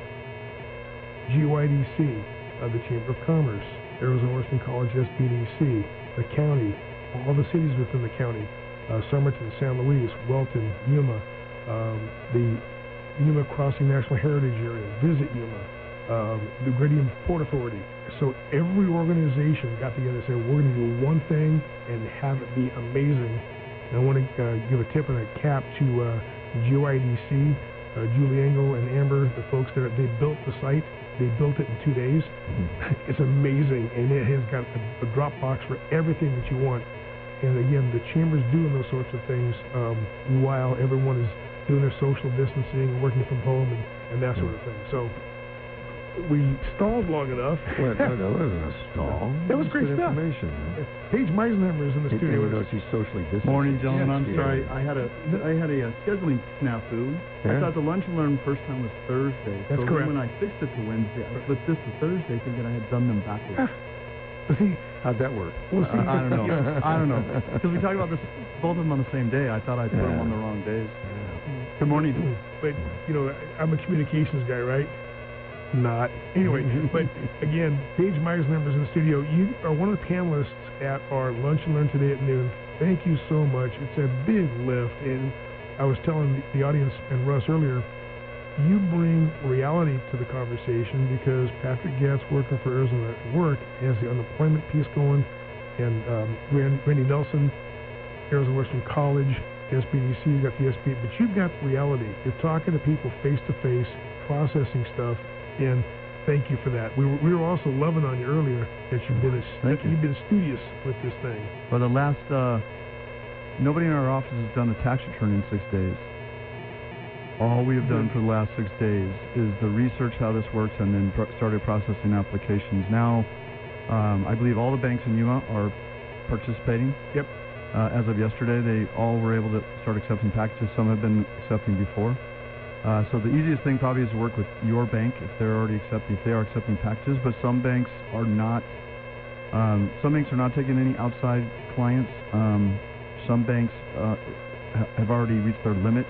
GYDC, the Chamber of Commerce, Arizona Western College SBDC, the county, all the cities within the county, Somerton, San Luis, Welton, Yuma, the Yuma Crossing National Heritage Area, Visit Yuma, the Gradium Port Authority. So every organization got together and said, we're going to do one thing and have it be amazing. And I want to give a tip and a cap to GYDC, Julie Engel and Amber, the folks there. They built the site. They built it in 2 days. It's amazing, and it has got a Dropbox for everything that you want. And again, the chamber's doing those sorts of things while everyone is doing their social distancing, working from home, and that sort of thing. So we stalled long enough. Well, no, it wasn't a stall. That was great stuff. Information. Paige Meisenheimer is in the studio with us. She's socially distanced. Morning, gentlemen. I'm Yes, sorry. I had a scheduling snafu. I thought the lunch and learn first time was Thursday. That's so correct. When I fixed it to Wednesday, I flipped this to Thursday thinking I had done them backwards. See, how'd that work? Well, see, I don't know. I don't know. Because we talked about this, both of them on the same day. I thought I put them on the wrong days. Good morning. But, you know, I'm a communications guy, right? Not. Anyway, but again, Paige Meisenheimer is in the studio. You are one of the panelists at our Lunch and Learn today at noon. Thank you so much. It's a big lift. And I was telling the audience and Russ earlier, you bring reality to the conversation because Patrick Gatz, working for Arizona at Work, has the unemployment piece going, and Randy Nelson, Arizona Western College, SBDC, you've got the SBA, but you've got reality. You're talking to people face to face, processing stuff, and thank you for that. We were also loving on you earlier that you've been studious with this thing. For the last, nobody in our office has done a tax return in 6 days. All we have done for the last 6 days is the research how this works and then started processing applications. Now, I believe all the banks in Yuma are participating. Yep. As of yesterday, they all were able to start accepting packages. Some have been accepting before. So the easiest thing probably is to work with your bank if they are accepting packages. But some banks are not. Some banks are not taking any outside clients. Some banks have already reached their limit.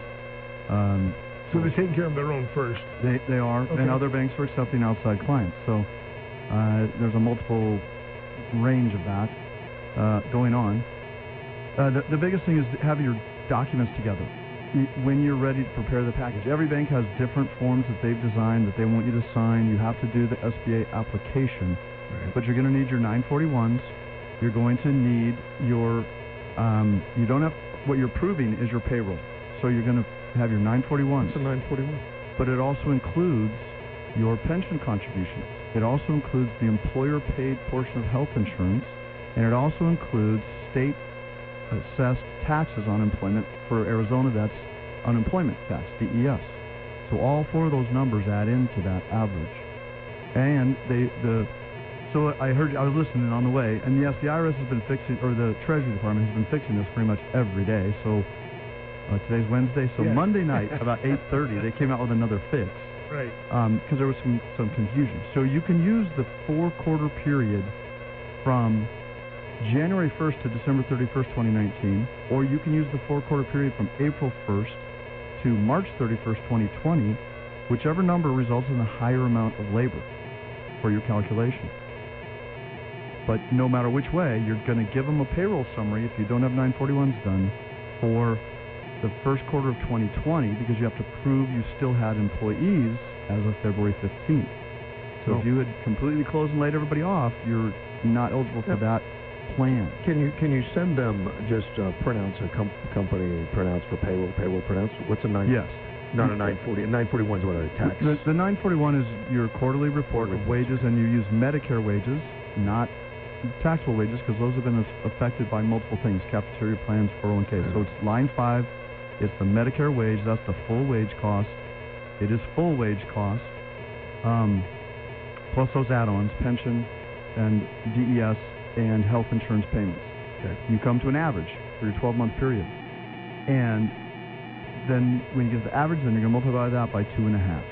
So they're taking care of their own first. They are, Okay. and other banks are accepting outside clients. So there's a multiple range of that going on. The biggest thing is having your documents together when you're ready to prepare the package. Every bank has different forms that they've designed that they want you to sign. You have to do the SBA application, but you're going to need your 941s. You're going to need your you don't have what you're proving is your payroll. So you're going to have your 941s. It's a 941. But it also includes your pension contributions. It also includes the employer-paid portion of health insurance, and it also includes state-assessed taxes on employment. For Arizona, that's unemployment tax, DES. So all four of those numbers add into that average. And so I was listening on the way, and yes, the IRS has been fixing, or the Treasury Department has been fixing this pretty much every day. So today's Wednesday, so Yeah. Monday night about 8:30, they came out with another fix. Right. Because there was some confusion. So you can use the 4-quarter period from January 1st to December 31st, 2019, or you can use the 4-quarter period from April 1st to March 31st, 2020, whichever number results in the higher amount of labor for your calculation. But no matter which way, you're going to give them a payroll summary if you don't have 941s done for the first quarter of 2020, because you have to prove you still had employees as of February 15th. So if you had completely closed and laid everybody off, you're not eligible for that plan. Can you send them just printouts, company printouts for payroll printouts? What's a 9? Yes. Not a 940. 941 is what a tax. The 941 is your quarterly report of wages, and you use Medicare wages, not taxable wages, because those have been affected by multiple things, cafeteria plans, 401k. So it's line 5. It's the Medicare wage. That's the full wage cost. It is full wage cost, plus those add-ons, pension and DES and health insurance payments. Okay. You come to an average for your 12-month period. And then when you get the average, then you're going to multiply that by 2.5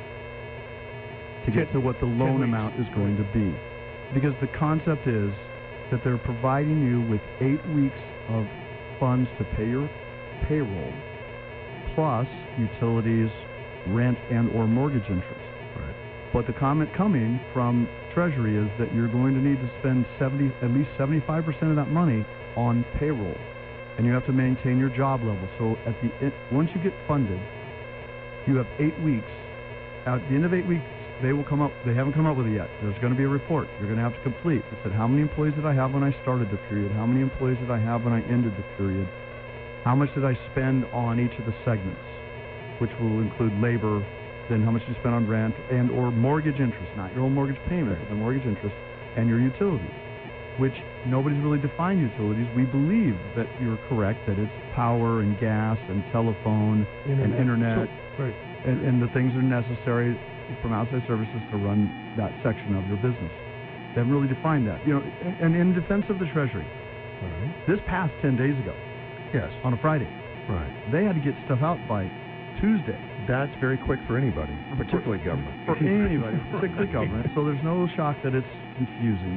to get to what the loan amount is going to be. Because the concept is that they're providing you with 8 weeks of funds to pay your payroll, plus utilities, rent, and or mortgage interest. Right. But the comment coming from Treasury is that you're going to need to spend at least 75% of that money on payroll, and you have to maintain your job level. So once you get funded, you have 8 weeks. At the end of 8 weeks, they haven't come up with it yet. There's going to be a report you're going to have to complete. It said, how many employees did I have when I started the period? How many employees did I have when I ended the period? How much did I spend on each of the segments, which will include labor, then how much you spend on rent and or mortgage interest, not your own mortgage payment, but the mortgage interest, and your utilities, which nobody's really defined utilities. We believe that you're correct, that it's power and gas and telephone and internet and the things that are necessary from outside services to run that section of your business. They haven't really defined that. And in defense of the Treasury, this passed 10 days ago. Yes. On a Friday. Right. They had to get stuff out by Tuesday. That's very quick for anybody, particularly government. For anybody, particularly government. So there's no shock that it's confusing.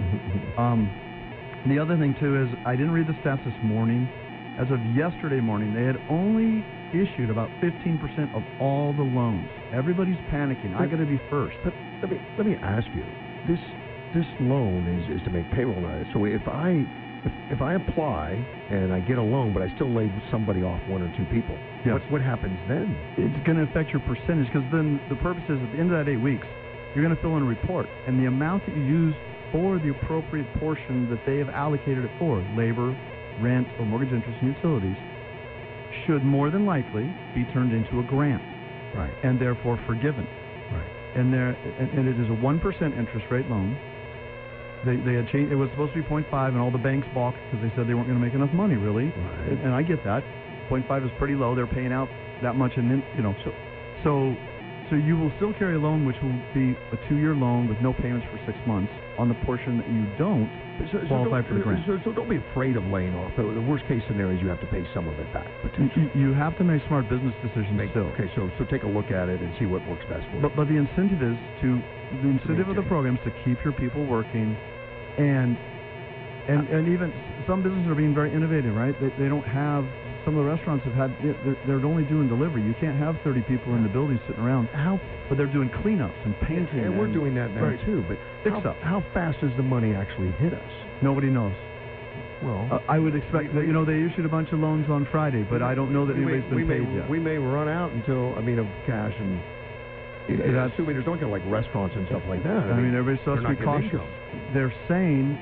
The other thing, too, is I didn't read the stats this morning. As of yesterday morning, they had only issued about 15% of all the loans. Everybody's panicking. I got to be first. But let me ask you, this loan is to make payroll. So if I apply and I get a loan, but I still lay somebody off, 1 or 2 people, what happens then? It's going to affect your percentage, because then the purpose is at the end of that 8 weeks, you're going to fill in a report, and the amount that you use for the appropriate portion that they have allocated it for, labor, rent, or mortgage interest and utilities, should more than likely be turned into a grant, right, and therefore forgiven. Right. And it is a 1% interest rate loan. They had changed. It was supposed to be 0.5, and all the banks balked because they said they weren't going to make enough money, really. Right. And I get that. 0.5 is pretty low. They're paying out that much, and then so you will still carry a loan, which will be a 2-year loan with no payments for 6 months on the portion that you don't qualify for the grant. So don't be afraid of laying off. The worst case scenario is you have to pay some of it back. You have to make smart business decisions still. Okay, so take a look at it and see what works best for you. But the incentive is of the program is to keep your people working, and even some businesses are being very innovative, right? They don't have. Some of the restaurants have had, they're only doing delivery. You can't have 30 people in the building sitting around. But they're doing cleanups and painting. And we're doing that now, too. But how fast does the money actually hit us? Nobody knows. Well, I would expect that, they issued a bunch of loans on Friday, but I don't know that anybody's been paid yet. We may run out of cash, and assuming there's no kind of like restaurants and stuff like that. I mean everybody still has to be cautious. They're saying,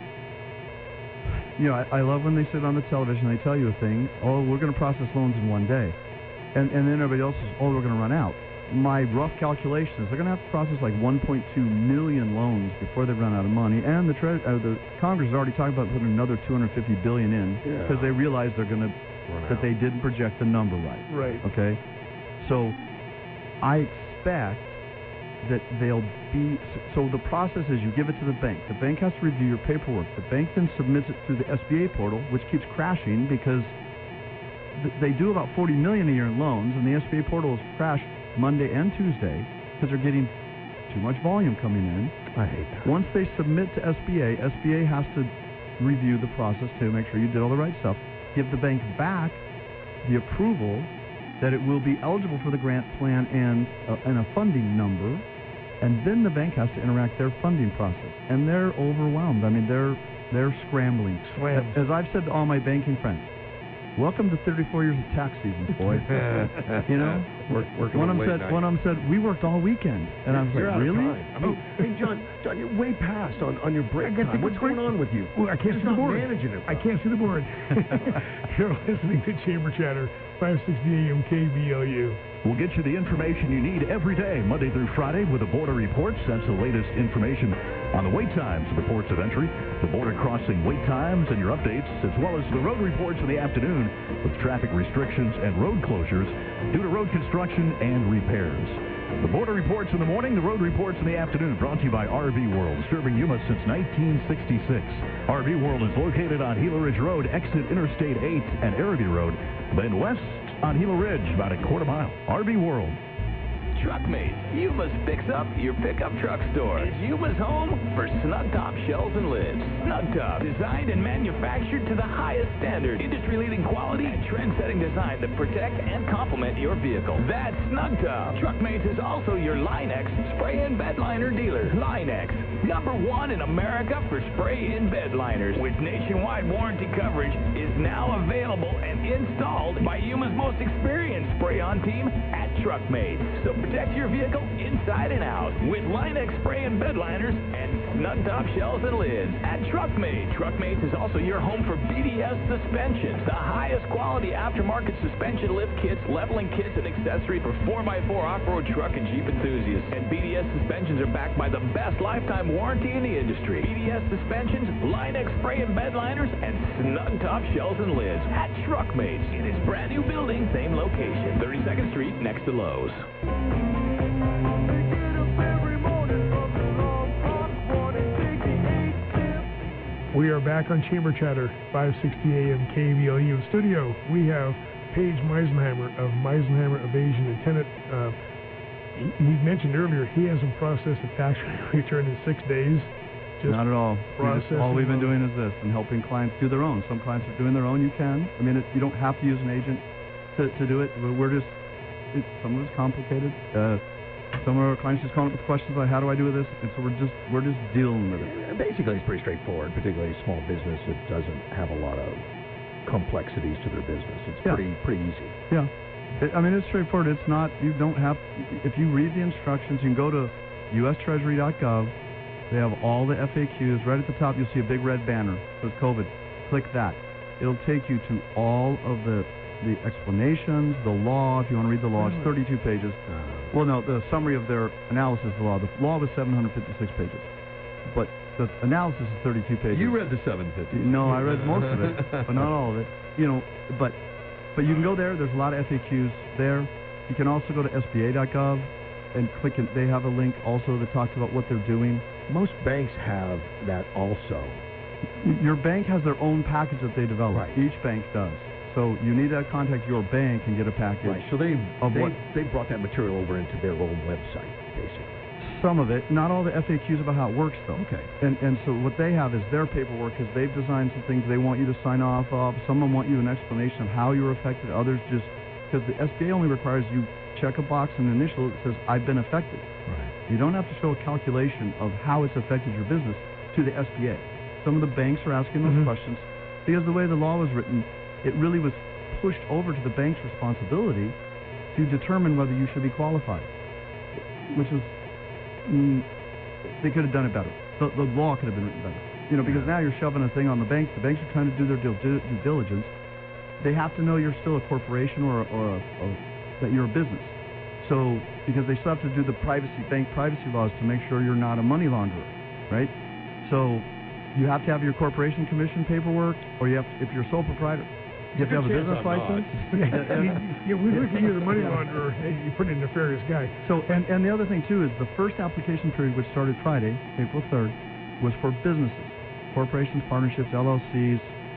I love when they sit on the television, they tell you a thing, we're going to process loans in 1 day. And then everybody else says, we're going to run out. My rough calculations, they're going to have to process like 1.2 million loans before they run out of money. And the Congress has already talked about putting another $250 billion in because they realize they're going to they didn't project the number right. Right. Okay? So I expect that they'll be, so the process is you give it to the bank. The bank has to review your paperwork. The bank then submits it through the SBA portal, which keeps crashing because they do about $40 million a year in loans, and the SBA portal has crashed Monday and Tuesday because they're getting too much volume coming in. I hate that. Once they submit to SBA has to review the process to make sure you did all the right stuff, give the bank back the approval that it will be eligible for the grant plan and a funding number, and then the bank has to interact their funding process. And they're overwhelmed. I mean, they're scrambling. As I've said to all my banking friends, welcome to 34 years of tax season, boys. You know, one of them said, we worked all weekend, and I was like, really? I mean, hey, John, you're way past on your break time. What's going on with you? Well, I can't see the board. Managing it. I can't see the board. You're listening to Chamber Chatter, 560 AM KBLU. We'll get you the information you need every day, Monday through Friday, with the border reports. That's the latest information on the wait times of the ports of entry, the border crossing wait times and your updates, as well as the road reports in the afternoon with traffic restrictions and road closures due to road construction and repairs. The border reports in the morning, the road reports in the afternoon, brought to you by RV World, serving Yuma since 1966. RV World is located on Gila Ridge Road, exit Interstate 8 and Araby Road, then west on Gila Ridge, about a quarter mile. RV World. Truckmates, Yuma's Fix Up Your Pickup Truck Store. Is Yuma's home for snug top shells and lids. Snug Top, designed and manufactured to the highest standard. Industry-leading quality and trend-setting design that protect and complement your vehicle. That's Snug Top. Truckmates is also your Line-X spray-in bed liner dealer. Line-X, #1 in America for spray-in bed liners, with nationwide warranty coverage, is now available and installed by Yuma's most experienced spray-on team at Truckmates. So protect your vehicle inside and out with Line-X spray-in bed liners and Snug Top shells and lids at Truckmates. Truckmates is also your home for BDS suspensions, the highest quality aftermarket suspension lift kits, leveling kits, and accessories for 4x4 off-road truck and Jeep enthusiasts. And BDS suspensions are backed by the best lifetime warranty in the industry. BDS suspensions, Line-X spray-in bed liners, and Snug Top shells and lids at Truckmates in its brand new building, same location, 32nd Street next to Lowe's. We are back on Chamber Chatter, 560 AM KBLU. In studio, we have Paige Meisenheimer of Meisenheimer Evasion and Tenant. He mentioned earlier he hasn't processed a tax return in 6 days. Not at all. All we've been doing is this, and helping clients do their own. Some clients are doing their own. You can. I mean, you don't have to use an agent to do it. We're just, some of it's complicated. Some of our clients just calling up with questions like, how do I do this? And so we're just dealing with it. Basically, it's pretty straightforward, particularly a small business that doesn't have a lot of complexities to their business. It's pretty easy. Yeah. I mean, it's straightforward. It's not, you don't have, if you read the instructions, you can go to USTreasury.gov. They have all the FAQs. Right at the top, you'll see a big red banner. It says COVID. Click that. It'll take you to all of the explanations, the law. If you want to read the law, it's 32 pages. Well, no, the summary of their analysis of the law. The law was 756 pages. But the analysis is 32 pages. You read the 750. No, I read most of it, but not all of it. You know, but you can go there. There's a lot of FAQs there. You can also go to SBA.gov and click it. They have a link also that talks about what they're doing. Most banks have that also. Your bank has their own package that they develop. Right. Each bank does. So you need to contact your bank and get a package. Right. So they brought that material over into their own website, basically. Some of it, not all the FAQs about how it works, though. Okay. And so what they have is their paperwork, because they've designed some things they want you to sign off of. Some of them want you an explanation of how you're affected. Others just, because the SBA only requires you check a box and initial that says, I've been affected. Right. You don't have to show a calculation of how it's affected your business to the SBA. Some of the banks are asking those questions because the way the law was written, it really was pushed over to the bank's responsibility to determine whether you should be qualified, which was, they could have done it better. The law could have been written better. You know, because now you're shoving a thing on the banks. The banks are trying to do their due diligence. They have to know you're still a corporation or that you're a business. So, because they still have to do the bank privacy laws to make sure you're not a money launderer, right? So, you have to have your corporation commission paperwork, or you have to, if you're a sole proprietor, you have to have a business license. Yeah, we look at you as a money launderer, and you put in a nefarious guy. So, and the other thing too is the first application period, which started Friday, April 3rd, was for businesses, corporations, partnerships, LLCs,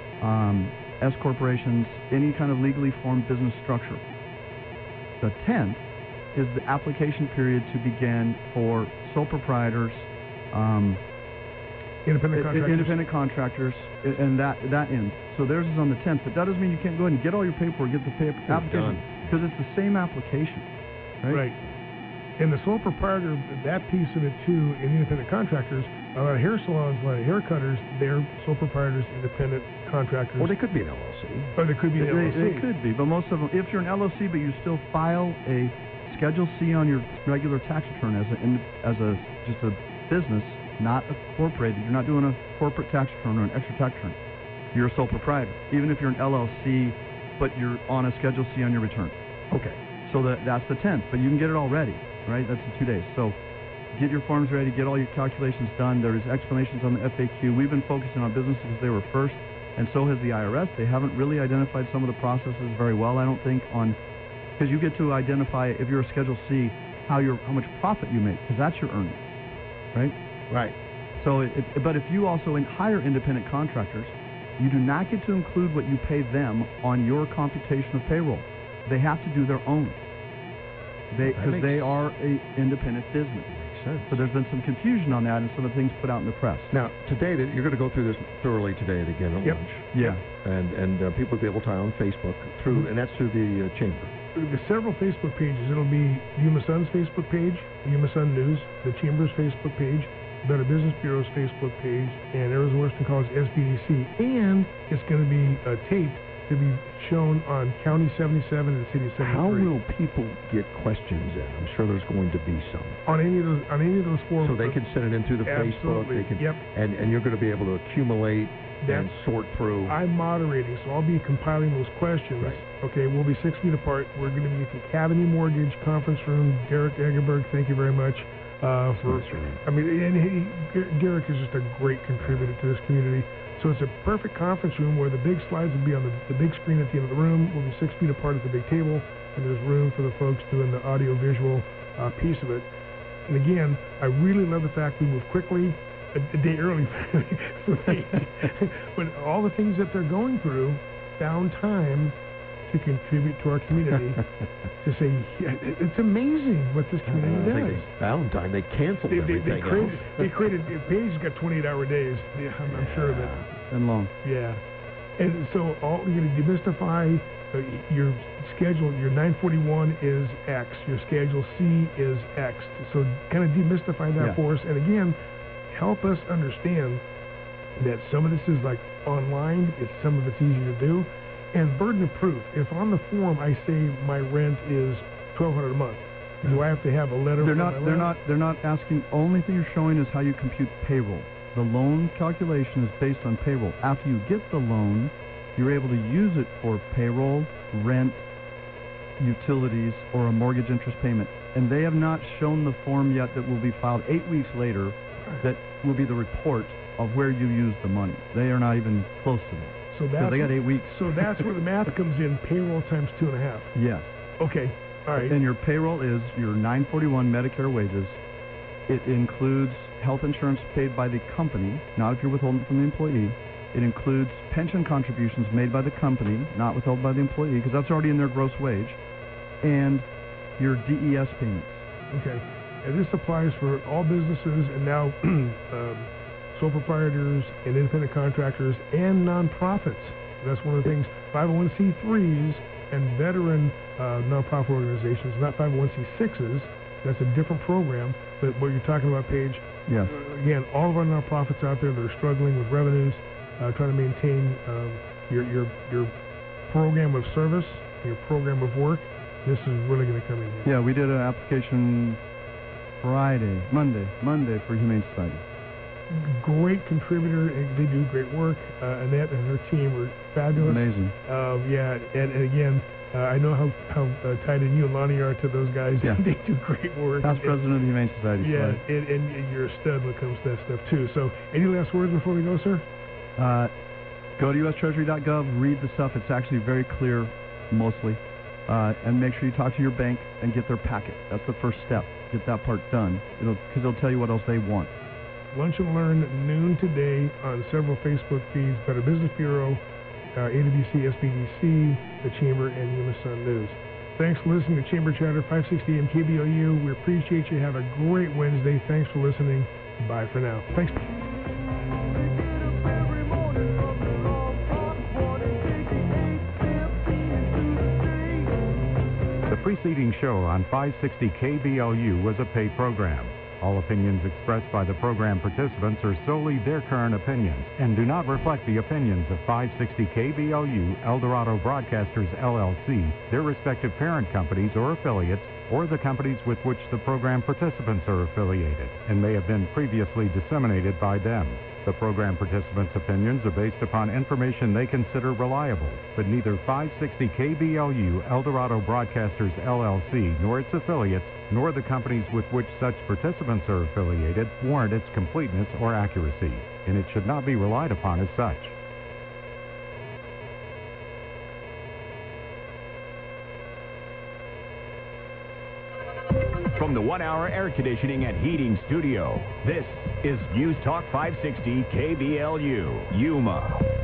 S corporations, any kind of legally formed business structure. The 10th is the application period to begin for sole proprietors, Independent contractors, and that ends. So theirs is on the 10th, but that doesn't mean you can't go ahead and get all your paperwork, get the application, because it's the same application, right? Right. And the sole proprietor, that piece of it too, in independent contractors, a lot of hair salons, a lot of hair cutters, they're sole proprietors, independent contractors. Or they could be an LLC. Or they could be an LLC. They could be, but most of them, if you're an LLC, but you still file a Schedule C on your regular tax return as just a business, not a corporated. You're not doing a corporate tax return or an extra tax return. You're a sole proprietor, even if you're an LLC, but you're on a Schedule C on your return. Okay. So that's the 10th, but you can get it already, right? That's in 2 days. So get your forms ready, get all your calculations done. There's explanations on the FAQ. We've been focusing on businesses because they were first, and so has the IRS. They haven't really identified some of the processes very well, I don't think, because you get to identify, if you're a Schedule C, how much profit you make, because that's your earnings, right? Right. So, but if you also hire independent contractors, you do not get to include what you pay them on your computation of payroll. They have to do their own. Because they are an independent business. Makes sense. So there's been some confusion on that and some of the things put out in the press. Now, today, you're going to go through this thoroughly today again at lunch. Yeah. And people will be able to tie on Facebook and that's through the chamber. There's several Facebook pages. It'll be Yuma Sun's Facebook page, Yuma Sun News, the Chamber's Facebook page, Better Business Bureau's Facebook page, and Arizona Western College SBDC. And it's going to be taped to be shown on County 77 and City 73. How will people get questions in? I'm sure there's going to be some. On any of those forums. So they can send it in through the Facebook. They can, and you're going to be able to accumulate and sort through. I'm moderating, so I'll be compiling those questions. Right. Okay, we'll be 6 feet apart. We're going to be at the Academy Mortgage Conference Room. Derek Egerberg, thank you very much. Derek is just a great contributor to this community. So it's a perfect conference room where the big slides will be on the big screen at the end of the room. We'll be 6 feet apart at the big table, and there's room for the folks doing the audio-visual piece of it. And again, I really love the fact we move quickly, a day early for me. But all the things that they're going through, found time to contribute to our community. To say, it's amazing what this community does. Valentine, they canceled everything. They created Paige got 28-hour days. Yeah, I'm sure of it. And long. Yeah. And so you're going to demystify your schedule. Your 941 is X. Your Schedule C is X. So kind of demystify that for us. And again, help us understand that some of this is like online. Some of it's easier to do. And burden of proof. If on the form I say my rent is $1,200 a month, do I have to have a letter? They're not asking. Only thing you're showing is how you compute payroll. The loan calculation is based on payroll. After you get the loan, you're able to use it for payroll, rent, utilities, or a mortgage interest payment. And they have not shown the form yet that will be filed 8 weeks later. That will be the report of where you used the money. They are not even close to that. So they got 8 weeks. So that's where the math comes in. Payroll times 2.5. Yes. Okay. All right. And your payroll is your 941 Medicare wages. It includes health insurance paid by the company, not if you're withholding from the employee. It includes pension contributions made by the company, not withheld by the employee, because that's already in their gross wage, and your DES payments. Okay. And this applies for all businesses and now sole proprietors and independent contractors and nonprofits. That's one of the things, 501c3s and veteran nonprofit organizations, not 501c6s. That's a different program. But what you're talking about, Paige, yes. Again, all of our nonprofits out there that are struggling with revenues, trying to maintain your program of service, your program of work, this is really going to come in here. Yeah, we did an application Monday for Humane Society. Great contributor. They do great work. Annette and her team are fabulous. Amazing. And again, I know how tied in you and Lonnie are to those guys. Yeah. They do great work. Past president of the Humane Society. Yeah, and you're a stud when it comes to that stuff too. So, any last words before we go, sir? Go to USTreasury.gov, read the stuff. It's actually very clear, mostly. And make sure you talk to your bank and get their packet. That's the first step. Get that part done. Because they'll tell you what else they want. Lunch and Learn, noon today on several Facebook feeds, Better Business Bureau, AWC, SBDC, the Chamber, and Yuma Sun News. Thanks for listening to Chamber Chatter, 560 AM KBOU. We appreciate you. Have a great Wednesday. Thanks for listening. Bye for now. Thanks. preceding show on 560 KBLU was a paid program. All opinions expressed by the program participants are solely their current opinions and do not reflect the opinions of 560 KBLU, Eldorado Broadcasters, LLC, their respective parent companies or affiliates, or the companies with which the program participants are affiliated, and may have been previously disseminated by them. The program participants' opinions are based upon information they consider reliable, but neither 560 KBLU, Eldorado Broadcasters, LLC, nor its affiliates, nor the companies with which such participants are affiliated warrant its completeness or accuracy, and it should not be relied upon as such. From the 1 Hour Air Conditioning and Heating Studio, this is News Talk 560 KBLU, Yuma.